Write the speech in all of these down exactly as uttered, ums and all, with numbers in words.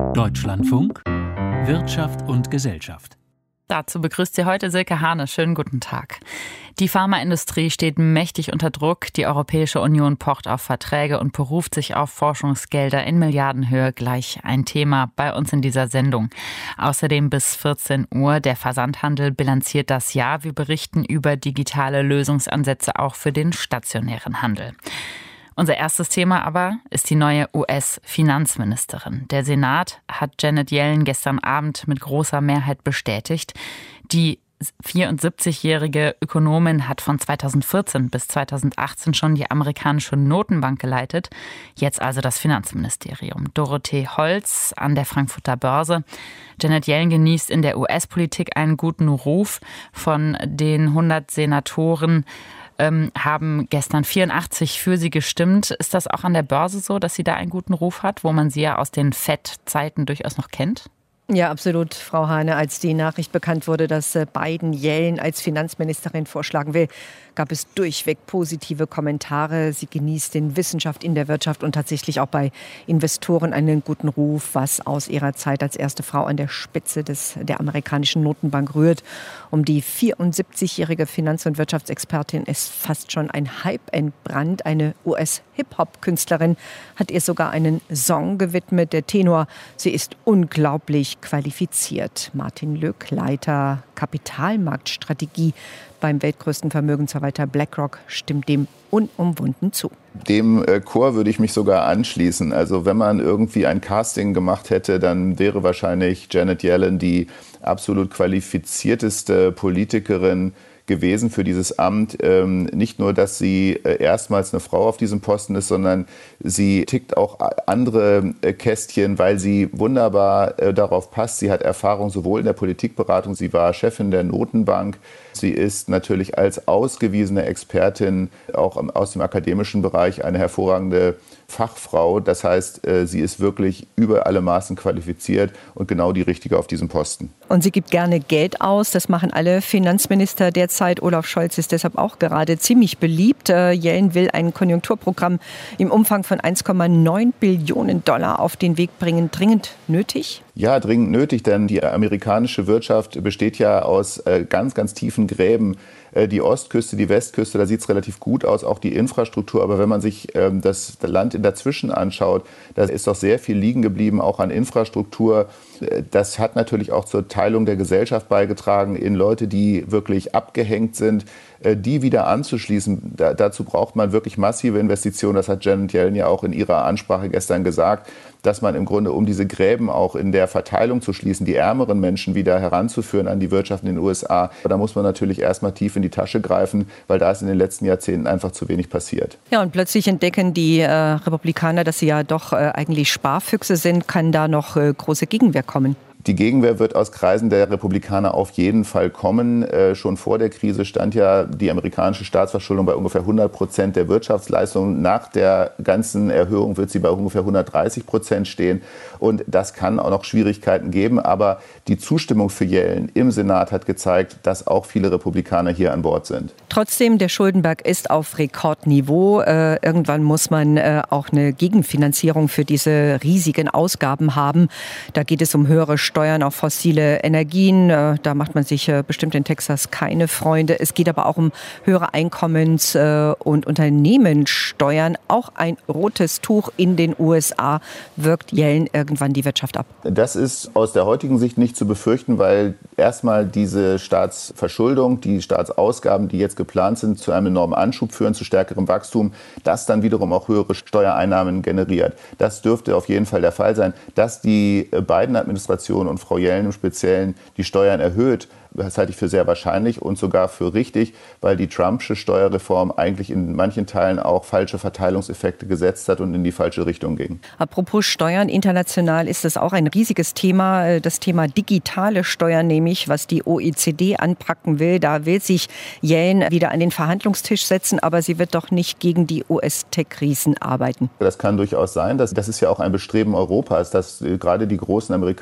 Deutschlandfunk Wirtschaft und Gesellschaft. Dazu begrüßt Sie heute Silke Hane. Schönen guten Tag. Die Pharmaindustrie steht mächtig unter Druck. Die Europäische Union pocht auf Verträge und beruft sich auf Forschungsgelder in Milliardenhöhe. Gleich ein Thema bei uns in dieser Sendung. Außerdem bis vierzehn Uhr. Der Versandhandel bilanziert das Jahr. Wir berichten über digitale Lösungsansätze auch für den stationären Handel. Unser erstes Thema aber ist die neue U S-Finanzministerin. Der Senat hat Janet Yellen gestern Abend mit großer Mehrheit bestätigt. Die vierundsiebzigjährige Ökonomin hat von zweitausendvierzehn bis zweitausendachtzehn schon die amerikanische Notenbank geleitet. Jetzt also das Finanzministerium. Dorothee Holz an der Frankfurter Börse. Janet Yellen genießt in der U S-Politik einen guten Ruf. Von den hundert Senatoren ähm, haben gestern vierundachtzig für sie gestimmt. Ist das auch an der Börse so, dass sie da einen guten Ruf hat, wo man sie ja aus den Fed-Zeiten durchaus noch kennt? Ja, absolut, Frau Hane. Als die Nachricht bekannt wurde, dass Biden Yellen als Finanzministerin vorschlagen will, gab es durchweg positive Kommentare. Sie genießt in Wissenschaft, in der Wirtschaft und tatsächlich auch bei Investoren einen guten Ruf, was aus ihrer Zeit als erste Frau an der Spitze des, der amerikanischen Notenbank rührt. Um die vierundsiebzigjährige Finanz- und Wirtschaftsexpertin ist fast schon ein Hype entbrannt. Eine U S-Hip-Hop-Künstlerin hat ihr sogar einen Song gewidmet. Der Tenor: Sie ist unglaublich qualifiziert. Martin Lück, Leiter Kapitalmarktstrategie beim weltgrößten Vermögensverwalter BlackRock, stimmt dem unumwunden zu. Dem äh, Chor würde ich mich sogar anschließen. Also wenn man irgendwie ein Casting gemacht hätte, dann wäre wahrscheinlich Janet Yellen die absolut qualifizierteste Politikerin gewesen für dieses Amt. Ähm, nicht nur, dass sie äh, erstmals eine Frau auf diesem Posten ist, sondern sie tickt auch andere äh, Kästchen, weil sie wunderbar äh, darauf passt. Sie hat Erfahrung sowohl in der Politikberatung, sie war Chefin der Notenbank. Sie ist natürlich als ausgewiesene Expertin auch aus dem akademischen Bereich eine hervorragende Fachfrau. Das heißt, äh, sie ist wirklich über alle Maßen qualifiziert und genau die Richtige auf diesem Posten. Und sie gibt gerne Geld aus. Das machen alle Finanzminister derzeit. Olaf Scholz ist deshalb auch gerade ziemlich beliebt. Äh, Yellen will ein Konjunkturprogramm im Umfang von eins Komma neun Billionen Dollar auf den Weg bringen. Dringend nötig? Ja, dringend nötig, denn die amerikanische Wirtschaft besteht ja aus äh, ganz, ganz tiefen Gräben. Äh, die Ostküste, die Westküste, da sieht es relativ gut aus, auch die Infrastruktur. Aber wenn man sich ähm, das Land in dazwischen anschaut, da ist doch sehr viel liegen geblieben, auch an Infrastruktur. Das hat natürlich auch zur Teilung der Gesellschaft beigetragen in Leute, die wirklich abgehängt sind, die wieder anzuschließen. Da, dazu braucht man wirklich massive Investitionen. Das hat Janet Yellen ja auch in ihrer Ansprache gestern gesagt, dass man im Grunde, um diese Gräben auch in der Verteilung zu schließen, die ärmeren Menschen wieder heranzuführen an die Wirtschaft in den U S A, da muss man natürlich erstmal tief in die Tasche greifen, weil da ist in den letzten Jahrzehnten einfach zu wenig passiert. Ja, und plötzlich entdecken die äh, Republikaner, dass sie ja doch äh, eigentlich Sparfüchse sind. Kann da noch äh, große Gegenwehr kommen? Die Gegenwehr wird aus Kreisen der Republikaner auf jeden Fall kommen. Äh, schon vor der Krise stand ja die amerikanische Staatsverschuldung bei ungefähr hundert Prozent der Wirtschaftsleistung. Nach der ganzen Erhöhung wird sie bei ungefähr hundertdreißig Prozent stehen. Und das kann auch noch Schwierigkeiten geben. Aber die Zustimmung für Yellen im Senat hat gezeigt, dass auch viele Republikaner hier an Bord sind. Trotzdem, der Schuldenberg ist auf Rekordniveau. Äh, irgendwann muss man äh, auch eine Gegenfinanzierung für diese riesigen Ausgaben haben. Da geht es um höhere Steuern auf fossile Energien. Da macht man sich bestimmt in Texas keine Freunde. Es geht aber auch um höhere Einkommens- und Unternehmenssteuern. Auch ein rotes Tuch in den U S A wirkt Yellen irgendwann die Wirtschaft ab. Das ist aus der heutigen Sicht nicht zu befürchten, weil erstmal diese Staatsverschuldung, die Staatsausgaben, die jetzt geplant sind, zu einem enormen Anschub führen, zu stärkerem Wachstum, das dann wiederum auch höhere Steuereinnahmen generiert. Das dürfte auf jeden Fall der Fall sein. Dass die Biden-Administration und Frau Yellen im Speziellen die Steuern erhöht, das halte ich für sehr wahrscheinlich und sogar für richtig, weil die Trumpsche Steuerreform eigentlich in manchen Teilen auch falsche Verteilungseffekte gesetzt hat und in die falsche Richtung ging. Apropos Steuern, international ist das auch ein riesiges Thema. Das Thema digitale Steuern, nämlich was die O E C D anpacken will. Da will sich Yellen wieder an den Verhandlungstisch setzen, aber sie wird doch nicht gegen die U S-Tech-Riesen arbeiten. Das kann durchaus sein. Das, das ist ja auch ein Bestreben Europas, dass gerade die großen amerikanischen Tech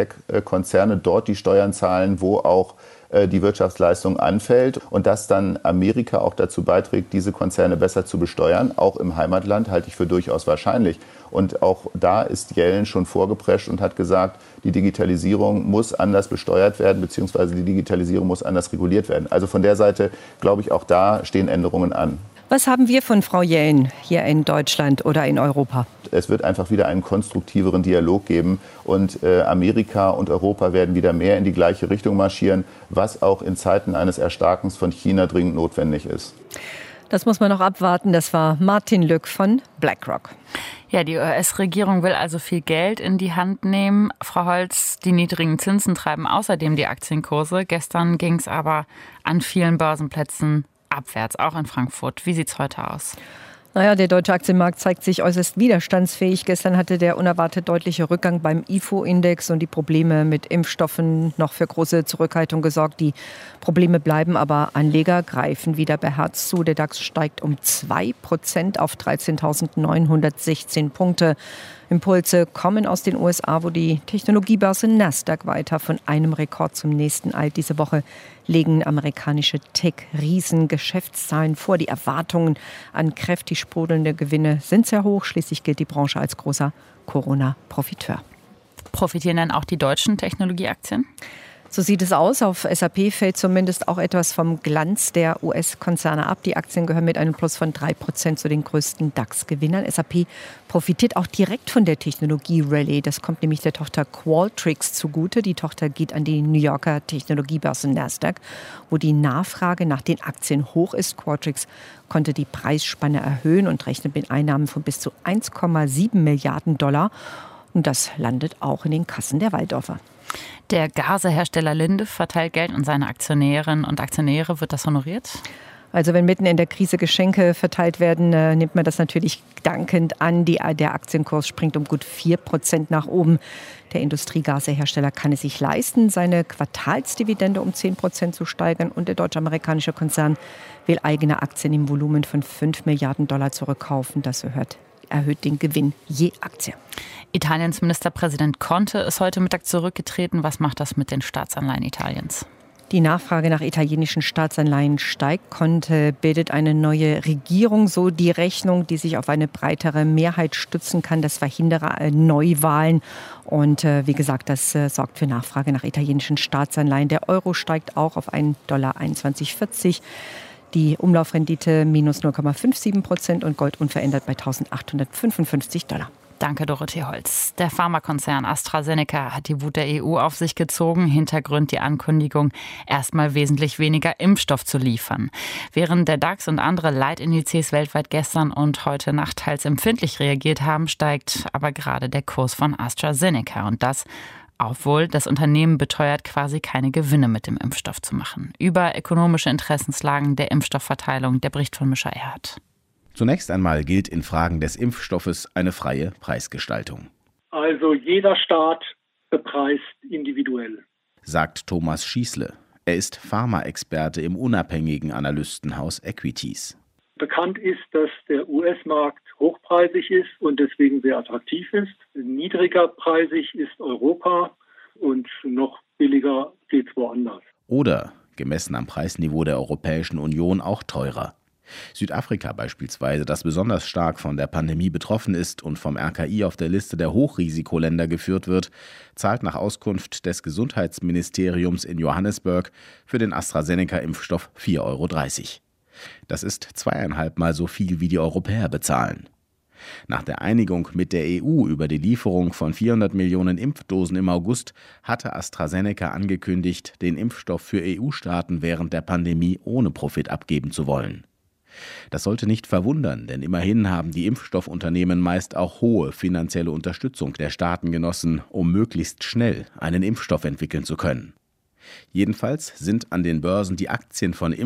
Tech-Konzerne dort die Steuern zahlen, wo auch die Wirtschaftsleistung anfällt und dass dann Amerika auch dazu beiträgt, diese Konzerne besser zu besteuern, auch im Heimatland, halte ich für durchaus wahrscheinlich. Und auch da ist Yellen schon vorgeprescht und hat gesagt, die Digitalisierung muss anders besteuert werden, beziehungsweise die Digitalisierung muss anders reguliert werden. Also von der Seite, glaube ich, auch da stehen Änderungen an. Was haben wir von Frau Yellen hier in Deutschland oder in Europa? Es wird einfach wieder einen konstruktiveren Dialog geben und äh, Amerika und Europa werden wieder mehr in die gleiche Richtung marschieren, was auch in Zeiten eines Erstarkens von China dringend notwendig ist. Das muss man noch abwarten. Das war Martin Lück von BlackRock. Ja, die U S-Regierung will also viel Geld in die Hand nehmen. Frau Holz, die niedrigen Zinsen treiben außerdem die Aktienkurse. Gestern ging es aber an vielen Börsenplätzen abwärts, auch in Frankfurt. Wie sieht es heute aus? Naja, der deutsche Aktienmarkt zeigt sich äußerst widerstandsfähig. Gestern hatte der unerwartet deutliche Rückgang beim I F O-Index und die Probleme mit Impfstoffen noch für große Zurückhaltung gesorgt. Die Probleme bleiben, aber Anleger greifen wieder beherzt zu. Der DAX steigt um zwei Prozent auf dreizehntausendneunhundertsechzehn Punkte. Impulse kommen aus den U S A, wo die Technologiebörse Nasdaq weiter von einem Rekord zum nächsten eilt. Diese Woche legen amerikanische Tech-Riesen Geschäftszahlen vor. Die Erwartungen an kräftig sprudelnde Gewinne sind sehr hoch. Schließlich gilt die Branche als großer Corona-Profiteur. Profitieren denn auch die deutschen Technologieaktien? So sieht es aus. Auf S A P fällt zumindest auch etwas vom Glanz der U S-Konzerne ab. Die Aktien gehören mit einem Plus von drei Prozent zu den größten DAX-Gewinnern. S A P profitiert auch direkt von der Technologie-Rallye. Das kommt nämlich der Tochter Qualtrics zugute. Die Tochter geht an die New Yorker Technologiebörse Nasdaq, wo die Nachfrage nach den Aktien hoch ist. Qualtrics konnte die Preisspanne erhöhen und rechnet mit Einnahmen von bis zu eins Komma sieben Milliarden Dollar. Und das landet auch in den Kassen der Walldorfer. Der Gasehersteller Linde verteilt Geld an seine Aktionärinnen und Aktionäre. Wird das honoriert? Also wenn mitten in der Krise Geschenke verteilt werden, äh, nimmt man das natürlich dankend an. Die, der Aktienkurs springt um gut vier Prozent nach oben. Der Industriegasehersteller kann es sich leisten, seine Quartalsdividende um zehn Prozent zu steigern. Und der deutsch-amerikanische Konzern will eigene Aktien im Volumen von fünf Milliarden Dollar zurückkaufen. Das erhöht, erhöht den Gewinn je Aktie. Italiens Ministerpräsident Conte ist heute Mittag zurückgetreten. Was macht das mit den Staatsanleihen Italiens? Die Nachfrage nach italienischen Staatsanleihen steigt. Conte bildet eine neue Regierung, so die Rechnung, die sich auf eine breitere Mehrheit stützen kann. Das verhindere Neuwahlen. Und äh, wie gesagt, das äh, sorgt für Nachfrage nach italienischen Staatsanleihen. Der Euro steigt auch auf einen Dollar einundzwanzig vierzig. Die Umlaufrendite minus null Komma siebenundfünfzig Prozent und Gold unverändert bei eintausendachthundertfünfundfünfzig Dollar. Danke, Dorothee Holz. Der Pharmakonzern AstraZeneca hat die Wut der E U auf sich gezogen. Hintergrund die Ankündigung, erstmal wesentlich weniger Impfstoff zu liefern. Während der DAX und andere Leitindizes weltweit gestern und heute Nacht teils empfindlich reagiert haben, steigt aber gerade der Kurs von AstraZeneca. Und das, obwohl das Unternehmen beteuert, quasi keine Gewinne mit dem Impfstoff zu machen. Über ökonomische Interessenslagen der Impfstoffverteilung, der Bericht von Mischa Erhardt. Zunächst einmal gilt in Fragen des Impfstoffes eine freie Preisgestaltung. Also jeder Staat bepreist individuell, sagt Thomas Schießle. Er ist Pharmaexperte im unabhängigen Analystenhaus Equities. Bekannt ist, dass der U S-Markt hochpreisig ist und deswegen sehr attraktiv ist. Niedriger preisig ist Europa und noch billiger geht's woanders. Oder, gemessen am Preisniveau der Europäischen Union, auch teurer. Südafrika beispielsweise, das besonders stark von der Pandemie betroffen ist und vom R K I auf der Liste der Hochrisikoländer geführt wird, zahlt nach Auskunft des Gesundheitsministeriums in Johannesburg für den AstraZeneca-Impfstoff vier Euro dreißig. Das ist zweieinhalb Mal so viel, wie die Europäer bezahlen. Nach der Einigung mit der E U über die Lieferung von vierhundert Millionen Impfdosen im August hatte AstraZeneca angekündigt, den Impfstoff für E U-Staaten während der Pandemie ohne Profit abgeben zu wollen. Das sollte nicht verwundern, denn immerhin haben die Impfstoffunternehmen meist auch hohe finanzielle Unterstützung der Staaten genossen, um möglichst schnell einen Impfstoff entwickeln zu können. Jedenfalls sind an den Börsen die Aktien von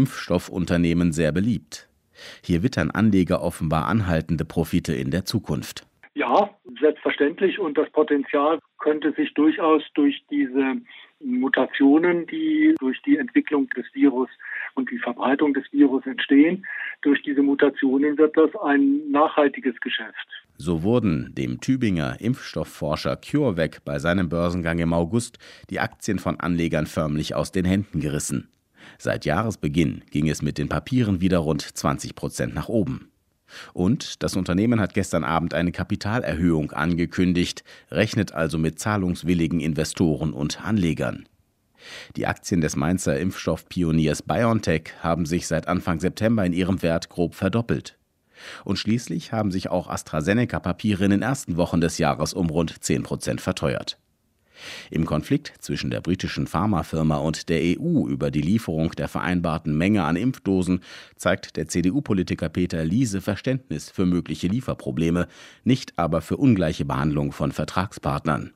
Impfstoffunternehmen sehr beliebt. Hier wittern Anleger offenbar anhaltende Profite in der Zukunft. Ja, selbstverständlich. Und das Potenzial könnte sich durchaus durch diese Mutationen, die durch die Entwicklung des Virus und die Verbreitung des Virus entstehen, durch diese Mutationen wird das ein nachhaltiges Geschäft. So wurden dem Tübinger Impfstoffforscher CureVac bei seinem Börsengang im August die Aktien von Anlegern förmlich aus den Händen gerissen. Seit Jahresbeginn ging es mit den Papieren wieder rund zwanzig Prozent nach oben. Und das Unternehmen hat gestern Abend eine Kapitalerhöhung angekündigt, rechnet also mit zahlungswilligen Investoren und Anlegern. Die Aktien des Mainzer Impfstoffpioniers BioNTech haben sich seit Anfang September in ihrem Wert grob verdoppelt. Und schließlich haben sich auch AstraZeneca-Papiere in den ersten Wochen des Jahres um rund zehn Prozent verteuert. Im Konflikt zwischen der britischen Pharmafirma und der E U über die Lieferung der vereinbarten Menge an Impfdosen zeigt der C D U-Politiker Peter Liese Verständnis für mögliche Lieferprobleme, nicht aber für ungleiche Behandlung von Vertragspartnern.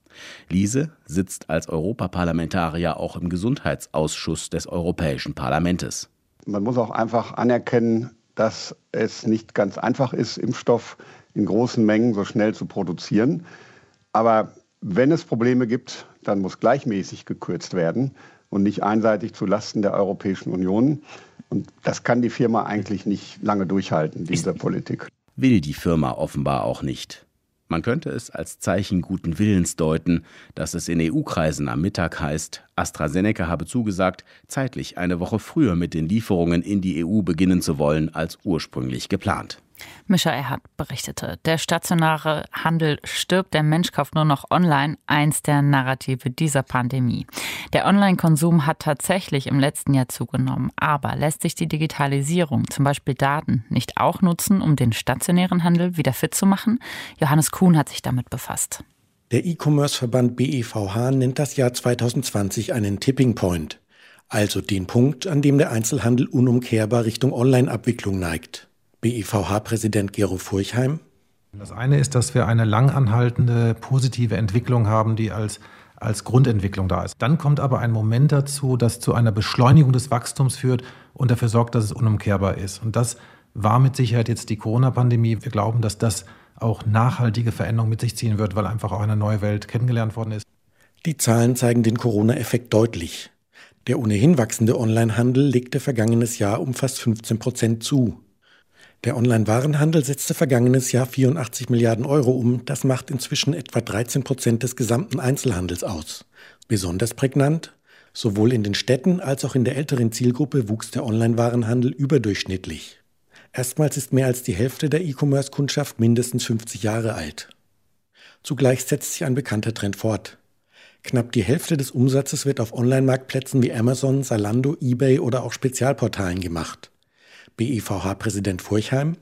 Liese sitzt als Europaparlamentarier auch im Gesundheitsausschuss des Europäischen Parlaments. Man muss auch einfach anerkennen, dass es nicht ganz einfach ist, Impfstoff in großen Mengen so schnell zu produzieren. Aber wenn es Probleme gibt, dann muss gleichmäßig gekürzt werden und nicht einseitig zulasten der Europäischen Union. Und das kann die Firma eigentlich nicht lange durchhalten, diese Politik. Will die Firma offenbar auch nicht. Man könnte es als Zeichen guten Willens deuten, dass es in E U-Kreisen am Mittag heißt, AstraZeneca habe zugesagt, zeitlich eine Woche früher mit den Lieferungen in die E U beginnen zu wollen als ursprünglich geplant. Mischa Erhardt berichtete, der stationäre Handel stirbt, der Mensch kauft nur noch online, eins der Narrative dieser Pandemie. Der Online-Konsum hat tatsächlich im letzten Jahr zugenommen, aber lässt sich die Digitalisierung, zum Beispiel Daten, nicht auch nutzen, um den stationären Handel wieder fit zu machen? Johannes Kuhn hat sich damit befasst. Der E-Commerce-Verband B E V H nennt das Jahr zwanzig zwanzig einen Tipping Point, also den Punkt, an dem der Einzelhandel unumkehrbar Richtung Online-Abwicklung neigt. B E V H-Präsident Gero Furchheim. Das eine ist, dass wir eine lang anhaltende positive Entwicklung haben, die als, als Grundentwicklung da ist. Dann kommt aber ein Moment dazu, das zu einer Beschleunigung des Wachstums führt und dafür sorgt, dass es unumkehrbar ist. Und das war mit Sicherheit jetzt die Corona-Pandemie. Wir glauben, dass das auch nachhaltige Veränderungen mit sich ziehen wird, weil einfach auch eine neue Welt kennengelernt worden ist. Die Zahlen zeigen den Corona-Effekt deutlich. Der ohnehin wachsende Onlinehandel legte vergangenes Jahr um fast fünfzehn Prozent zu. Der Online-Warenhandel setzte vergangenes Jahr vierundachtzig Milliarden Euro um. Das macht inzwischen etwa dreizehn Prozent des gesamten Einzelhandels aus. Besonders prägnant: Sowohl in den Städten als auch in der älteren Zielgruppe wuchs der Online-Warenhandel überdurchschnittlich. Erstmals ist mehr als die Hälfte der E-Commerce-Kundschaft mindestens fünfzig Jahre alt. Zugleich setzt sich ein bekannter Trend fort. Knapp die Hälfte des Umsatzes wird auf Online-Marktplätzen wie Amazon, Zalando, eBay oder auch Spezialportalen gemacht. B E V H-Präsident Furchheim.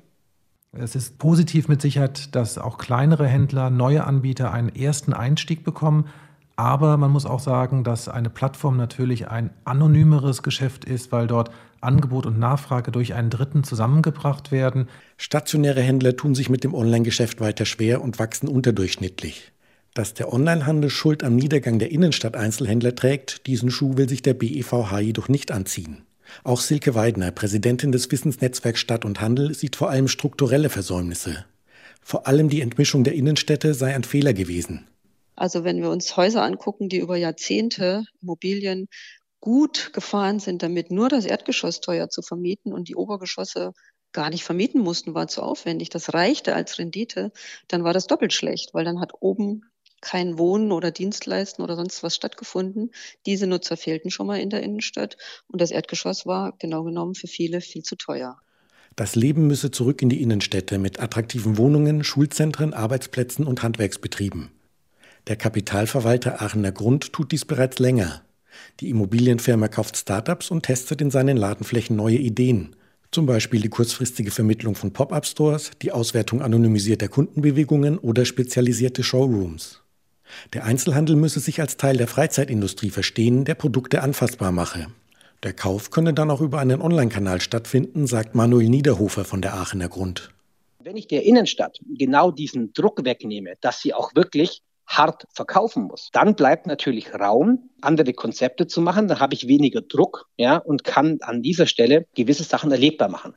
Es ist positiv mit Sicherheit, dass auch kleinere Händler, neue Anbieter einen ersten Einstieg bekommen. Aber man muss auch sagen, dass eine Plattform natürlich ein anonymeres Geschäft ist, weil dort Angebot und Nachfrage durch einen Dritten zusammengebracht werden. Stationäre Händler tun sich mit dem Online-Geschäft weiter schwer und wachsen unterdurchschnittlich. Dass der Onlinehandel Schuld am Niedergang der Innenstadt-Einzelhändler trägt, diesen Schuh will sich der B E V H jedoch nicht anziehen. Auch Silke Weidner, Präsidentin des Wissensnetzwerks Stadt und Handel, sieht vor allem strukturelle Versäumnisse. Vor allem die Entmischung der Innenstädte sei ein Fehler gewesen. Also wenn wir uns Häuser angucken, die über Jahrzehnte Immobilien gut gefahren sind, damit nur das Erdgeschoss teuer zu vermieten und die Obergeschosse gar nicht vermieten mussten, war zu aufwendig. Das reichte als Rendite, dann war das doppelt schlecht, weil dann hat oben kein Wohnen oder Dienstleisten oder sonst was stattgefunden. Diese Nutzer fehlten schon mal in der Innenstadt und das Erdgeschoss war genau genommen für viele viel zu teuer. Das Leben müsse zurück in die Innenstädte mit attraktiven Wohnungen, Schulzentren, Arbeitsplätzen und Handwerksbetrieben. Der Kapitalverwalter Aachener Grund tut dies bereits länger. Die Immobilienfirma kauft Startups und testet in seinen Ladenflächen neue Ideen. Zum Beispiel die kurzfristige Vermittlung von Pop-up-Stores, die Auswertung anonymisierter Kundenbewegungen oder spezialisierte Showrooms. Der Einzelhandel müsse sich als Teil der Freizeitindustrie verstehen, der Produkte anfassbar mache. Der Kauf könne dann auch über einen Online-Kanal stattfinden, sagt Manuel Niederhofer von der Aachener Grund. Wenn ich der Innenstadt genau diesen Druck wegnehme, dass sie auch wirklich hart verkaufen muss, dann bleibt natürlich Raum, andere Konzepte zu machen. Dann habe ich weniger Druck, ja, und kann an dieser Stelle gewisse Sachen erlebbar machen.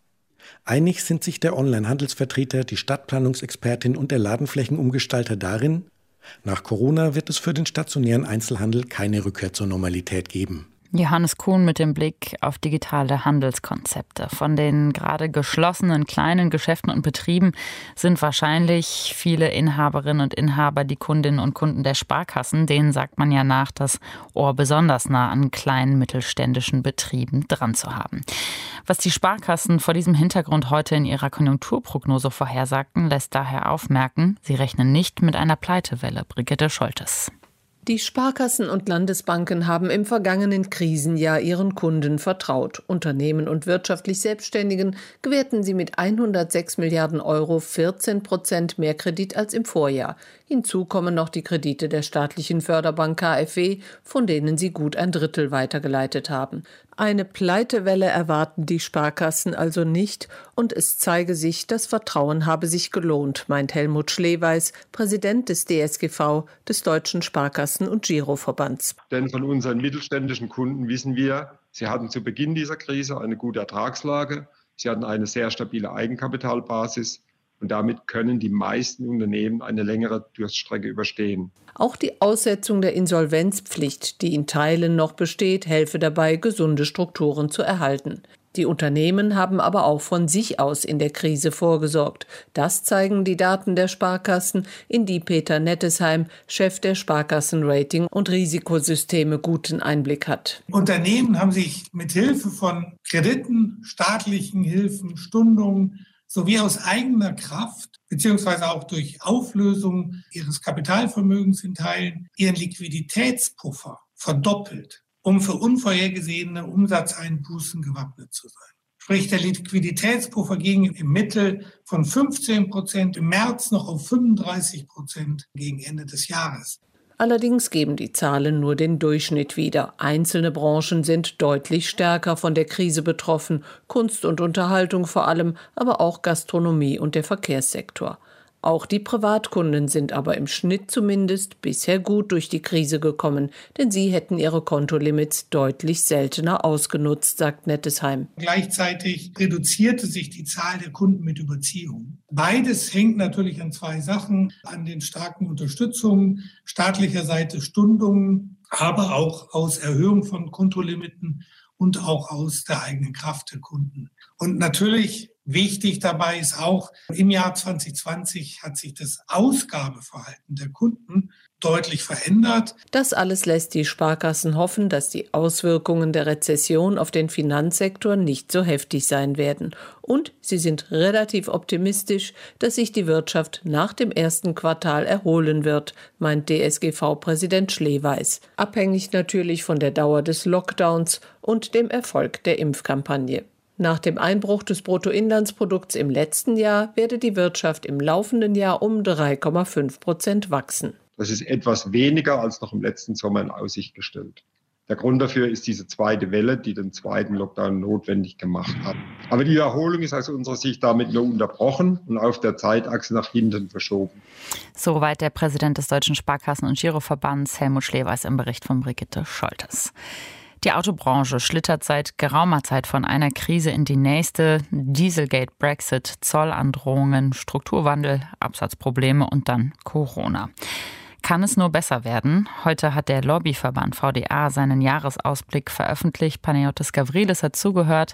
Einig sind sich der Onlinehandelsvertreter, die Stadtplanungsexpertin und der Ladenflächenumgestalter darin: Nach Corona wird es für den stationären Einzelhandel keine Rückkehr zur Normalität geben. Johannes Kuhn mit dem Blick auf digitale Handelskonzepte. Von den gerade geschlossenen kleinen Geschäften und Betrieben sind wahrscheinlich viele Inhaberinnen und Inhaber die Kundinnen und Kunden der Sparkassen. Denen sagt man ja nach, das Ohr besonders nah an kleinen mittelständischen Betrieben dran zu haben. Was die Sparkassen vor diesem Hintergrund heute in ihrer Konjunkturprognose vorhersagten, lässt daher aufmerken, sie rechnen nicht mit einer Pleitewelle. Brigitte Scholtes. Die Sparkassen und Landesbanken haben im vergangenen Krisenjahr ihren Kunden vertraut. Unternehmen und wirtschaftlich Selbstständigen gewährten sie mit hundertsechs Milliarden Euro vierzehn Prozent mehr Kredit als im Vorjahr. Hinzu kommen noch die Kredite der staatlichen Förderbank K f W, von denen sie gut ein Drittel weitergeleitet haben. Eine Pleitewelle erwarten die Sparkassen also nicht, und es zeige sich, das Vertrauen habe sich gelohnt, meint Helmut Schleweis, Präsident des D S G V, des Deutschen Sparkassen- und Giroverbands. Denn von unseren mittelständischen Kunden wissen wir, sie hatten zu Beginn dieser Krise eine gute Ertragslage, sie hatten eine sehr stabile Eigenkapitalbasis. Und damit können die meisten Unternehmen eine längere Durststrecke überstehen. Auch die Aussetzung der Insolvenzpflicht, die in Teilen noch besteht, helfe dabei, gesunde Strukturen zu erhalten. Die Unternehmen haben aber auch von sich aus in der Krise vorgesorgt. Das zeigen die Daten der Sparkassen, in die Peter Nettesheim, Chef der Sparkassen-Rating- und Risikosysteme, guten Einblick hat. Unternehmen haben sich mit Hilfe von Krediten, staatlichen Hilfen, Stundungen sowie aus eigener Kraft beziehungsweise auch durch Auflösung ihres Kapitalvermögens in Teilen ihren Liquiditätspuffer verdoppelt, um für unvorhergesehene Umsatzeinbußen gewappnet zu sein. Sprich, der Liquiditätspuffer ging im Mittel von fünfzehn Prozent im März noch auf fünfunddreißig Prozent gegen Ende des Jahres. Allerdings geben die Zahlen nur den Durchschnitt wieder. Einzelne Branchen sind deutlich stärker von der Krise betroffen, Kunst und Unterhaltung vor allem, aber auch Gastronomie und der Verkehrssektor. Auch die Privatkunden sind aber im Schnitt zumindest bisher gut durch die Krise gekommen, denn sie hätten ihre Kontolimits deutlich seltener ausgenutzt, sagt Nettesheim. Gleichzeitig reduzierte sich die Zahl der Kunden mit Überziehung. Beides hängt natürlich an zwei Sachen, an den starken Unterstützungen, staatlicher Seite Stundungen, aber auch aus Erhöhung von Kontolimiten und auch aus der eigenen Kraft der Kunden. Und natürlich wichtig dabei ist auch, im Jahr zwanzig zwanzig hat sich das Ausgabeverhalten der Kunden deutlich verändert. Das alles lässt die Sparkassen hoffen, dass die Auswirkungen der Rezession auf den Finanzsektor nicht so heftig sein werden. Und sie sind relativ optimistisch, dass sich die Wirtschaft nach dem ersten Quartal erholen wird, meint D S G V-Präsident Schleweis. Abhängig natürlich von der Dauer des Lockdowns und dem Erfolg der Impfkampagne. Nach dem Einbruch des Bruttoinlandsprodukts im letzten Jahr werde die Wirtschaft im laufenden Jahr um drei Komma fünf Prozent wachsen. Das ist etwas weniger als noch im letzten Sommer in Aussicht gestellt. Der Grund dafür ist diese zweite Welle, die den zweiten Lockdown notwendig gemacht hat. Aber die Erholung ist aus unserer Sicht damit nur unterbrochen und auf der Zeitachse nach hinten verschoben. Soweit der Präsident des Deutschen Sparkassen- und Giroverbands Helmut Schleweis im Bericht von Brigitte Scholtes. Die Autobranche schlittert seit geraumer Zeit von einer Krise in die nächste. Dieselgate, Brexit, Zollandrohungen, Strukturwandel, Absatzprobleme und dann Corona. Kann es nur besser werden? Heute hat der Lobbyverband V D A seinen Jahresausblick veröffentlicht. Panagiotis Gavrilis hat zugehört.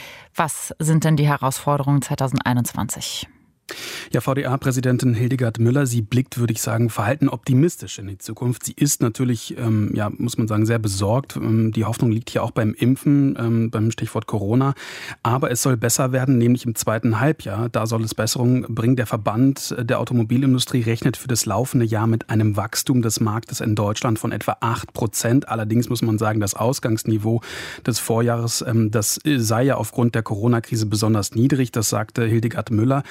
Was sind denn die Herausforderungen zwanzig einundzwanzig? Ja, V D A-Präsidentin Hildegard Müller, sie blickt, würde ich sagen, verhalten optimistisch in die Zukunft. Sie ist natürlich, ähm, ja, muss man sagen, sehr besorgt. Ähm, die Hoffnung liegt hier auch beim Impfen, ähm, beim Stichwort Corona. Aber es soll besser werden, nämlich im zweiten Halbjahr. Da soll es Besserungen bringen. Der Verband der Automobilindustrie rechnet für das laufende Jahr mit einem Wachstum des Marktes in Deutschland von etwa acht Prozent. Allerdings muss man sagen, das Ausgangsniveau des Vorjahres, ähm, das sei ja aufgrund der Corona-Krise besonders niedrig. Das sagte Hildegard Müller. Konkret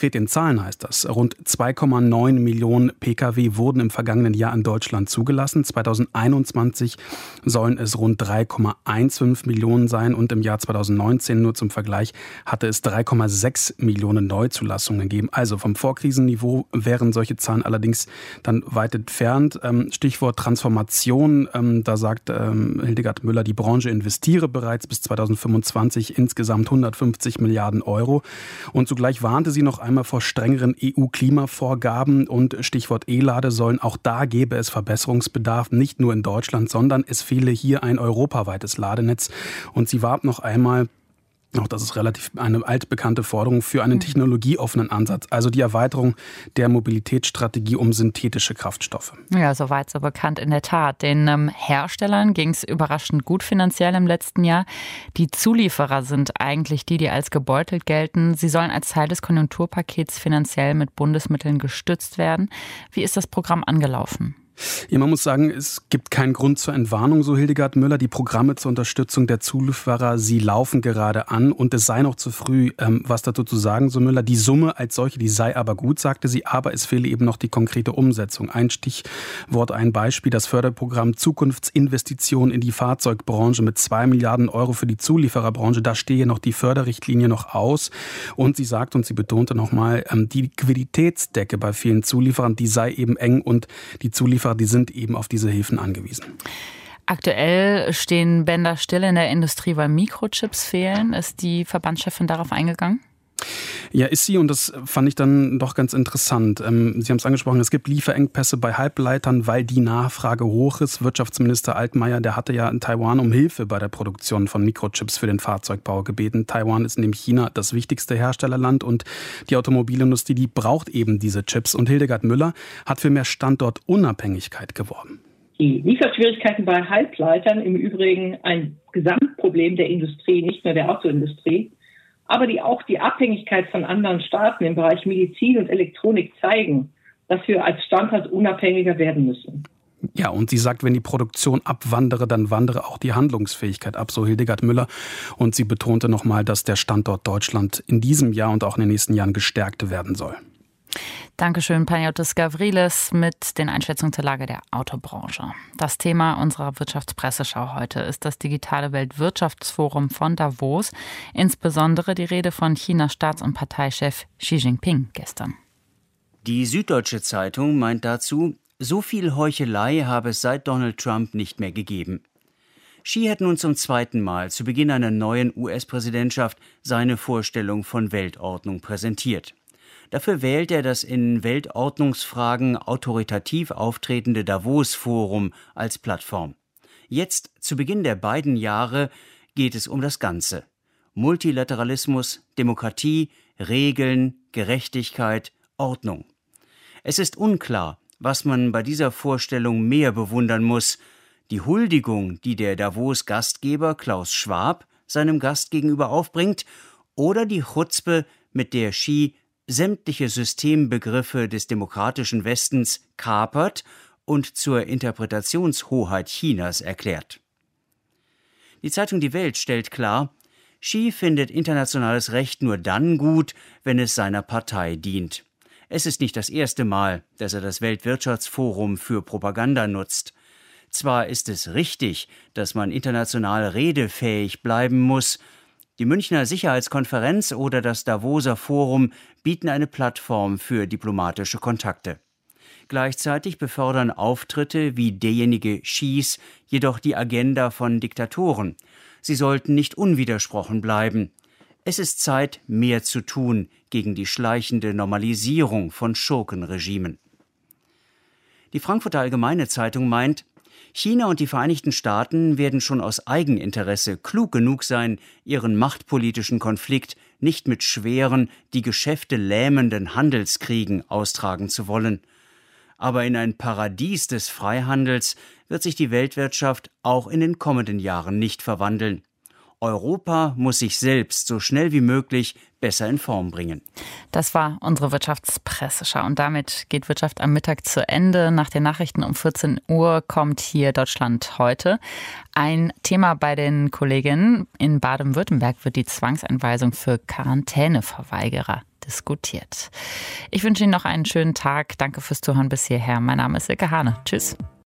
Konkret in Zahlen heißt das, rund zwei Komma neun Millionen Pkw wurden im vergangenen Jahr in Deutschland zugelassen. zweitausendeinundzwanzig sollen es rund drei Komma fünfzehn Millionen sein und im Jahr zweitausendneunzehn, nur zum Vergleich, hatte es drei Komma sechs Millionen Neuzulassungen gegeben. Also vom Vorkrisenniveau wären solche Zahlen allerdings dann weit entfernt. Stichwort Transformation, da sagt Hildegard Müller, die Branche investiere bereits bis zweitausendfünfundzwanzig insgesamt hundertfünfzig Milliarden Euro. Und zugleich warnte sie noch einmal vor strengeren E U-Klimavorgaben und Stichwort E-Ladesäulen. Auch da gäbe es Verbesserungsbedarf, nicht nur in Deutschland, sondern es fehle hier ein europaweites Ladenetz. Und sie warb noch einmal, auch das ist relativ eine altbekannte Forderung, für einen technologieoffenen Ansatz, also die Erweiterung der Mobilitätsstrategie um synthetische Kraftstoffe. Ja, soweit so bekannt in der Tat. Den ähm, Herstellern ging es überraschend gut finanziell im letzten Jahr. Die Zulieferer sind eigentlich die, die als gebeutelt gelten. Sie sollen als Teil des Konjunkturpakets finanziell mit Bundesmitteln gestützt werden. Wie ist das Programm angelaufen? Ja, man muss sagen, es gibt keinen Grund zur Entwarnung, so Hildegard Müller. Die Programme zur Unterstützung der Zulieferer, sie laufen gerade an und es sei noch zu früh, ähm, was dazu zu sagen, so Müller. Die Summe als solche, die sei aber gut, sagte sie, aber es fehle eben noch die konkrete Umsetzung. Ein Stichwort, ein Beispiel, das Förderprogramm Zukunftsinvestitionen in die Fahrzeugbranche mit zwei Milliarden Euro für die Zuliefererbranche, da stehe noch die Förderrichtlinie noch aus. Und sie sagt und sie betonte nochmal, ähm, die Liquiditätsdecke bei vielen Zulieferern, die sei eben eng und die Zulieferer, die sind eben auf diese Hilfen angewiesen. Aktuell stehen Bänder still in der Industrie, weil Mikrochips fehlen. Ist die Verbandschefin darauf eingegangen? Ja, ist sie, und das fand ich dann doch ganz interessant. Ähm, sie haben es angesprochen, es gibt Lieferengpässe bei Halbleitern, weil die Nachfrage hoch ist. Wirtschaftsminister Altmaier, der hatte ja in Taiwan um Hilfe bei der Produktion von Mikrochips für den Fahrzeugbau gebeten. Taiwan ist neben China das wichtigste Herstellerland und die Automobilindustrie, die braucht eben diese Chips. Und Hildegard Müller hat für mehr Standortunabhängigkeit geworben. Die Lieferschwierigkeiten bei Halbleitern im Übrigen ein Gesamtproblem der Industrie, nicht nur der Autoindustrie, aber die auch die Abhängigkeit von anderen Staaten im Bereich Medizin und Elektronik zeigen, dass wir als Standort unabhängiger werden müssen. Ja, und sie sagt, wenn die Produktion abwandere, dann wandere auch die Handlungsfähigkeit ab, so Hildegard Müller. Und sie betonte nochmal, dass der Standort Deutschland in diesem Jahr und auch in den nächsten Jahren gestärkt werden soll. Dankeschön, Panagiotis Gavrilis mit den Einschätzungen zur Lage der Autobranche. Das Thema unserer Wirtschaftspresseschau heute ist das digitale Weltwirtschaftsforum von Davos, insbesondere die Rede von Chinas Staats- und Parteichef Xi Jinping gestern. Die Süddeutsche Zeitung meint dazu, so viel Heuchelei habe es seit Donald Trump nicht mehr gegeben. Xi hat nun zum zweiten Mal zu Beginn einer neuen U S-Präsidentschaft seine Vorstellung von Weltordnung präsentiert. Dafür wählt er das in Weltordnungsfragen autoritativ auftretende Davos-Forum als Plattform. Jetzt, zu Beginn der beiden Jahre, geht es um das Ganze. Multilateralismus, Demokratie, Regeln, Gerechtigkeit, Ordnung. Es ist unklar, was man bei dieser Vorstellung mehr bewundern muss. Die Huldigung, die der Davos-Gastgeber Klaus Schwab seinem Gast gegenüber aufbringt, oder die Chutzpe, mit der Xi sämtliche Systembegriffe des demokratischen Westens kapert und zur Interpretationshoheit Chinas erklärt. Die Zeitung Die Welt stellt klar, Xi findet internationales Recht nur dann gut, wenn es seiner Partei dient. Es ist nicht das erste Mal, dass er das Weltwirtschaftsforum für Propaganda nutzt. Zwar ist es richtig, dass man international redefähig bleiben muss, die Münchner Sicherheitskonferenz oder das Davoser Forum bieten eine Plattform für diplomatische Kontakte. Gleichzeitig befördern Auftritte wie derjenige Xis jedoch die Agenda von Diktatoren. Sie sollten nicht unwidersprochen bleiben. Es ist Zeit, mehr zu tun gegen die schleichende Normalisierung von Schurkenregimen. Die Frankfurter Allgemeine Zeitung meint, China und die Vereinigten Staaten werden schon aus Eigeninteresse klug genug sein, ihren machtpolitischen Konflikt nicht mit schweren, die Geschäfte lähmenden Handelskriegen austragen zu wollen. Aber in ein Paradies des Freihandels wird sich die Weltwirtschaft auch in den kommenden Jahren nicht verwandeln. Europa muss sich selbst so schnell wie möglich besser in Form bringen. Das war unsere Wirtschaftspresseschau und damit geht Wirtschaft am Mittag zu Ende. Nach den Nachrichten um vierzehn Uhr kommt hier Deutschland heute. Ein Thema bei den Kolleginnen. In Baden-Württemberg wird die Zwangseinweisung für Quarantäneverweigerer diskutiert. Ich wünsche Ihnen noch einen schönen Tag. Danke fürs Zuhören bis hierher. Mein Name ist Silke Hane. Tschüss.